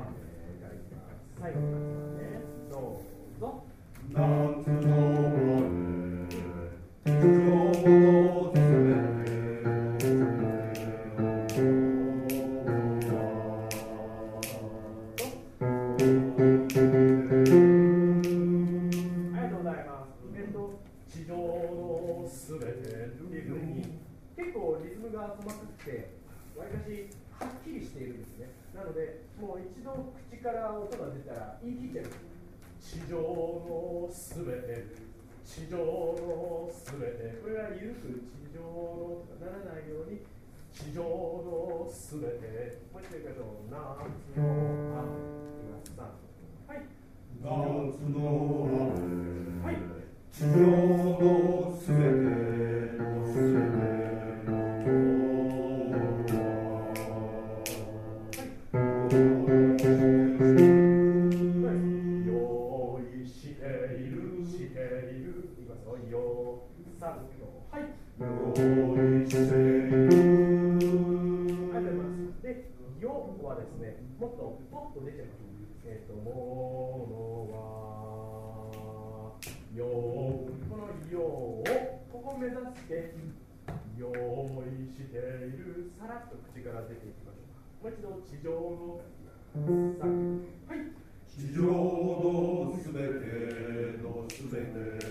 からいきます。最後にね、どうぞ。 夏の地上のすべて地上のすべてっていうふうに結構リズムが細かくてわりかしはっきりしているんですね。なのでもう一度口から音が出たら言い切ってる。地上のすべて、地上のすべて、これは緩く地上のとかならないように地上のすべて、もう一度言いましょう。夏の雨、いきます。はい。 夏の雨、 はい。 地上のすべてのすべての用意している、している、いきますよ。よ、さ、はい。 用意している。 ありがとうございます。で、よはですね、もっとポッと出てます。ものはよ、このよをここ目指して用意している、さらっと口から出ていきましょう。もう一度地上のさ、はい。 地上のすべてのすべて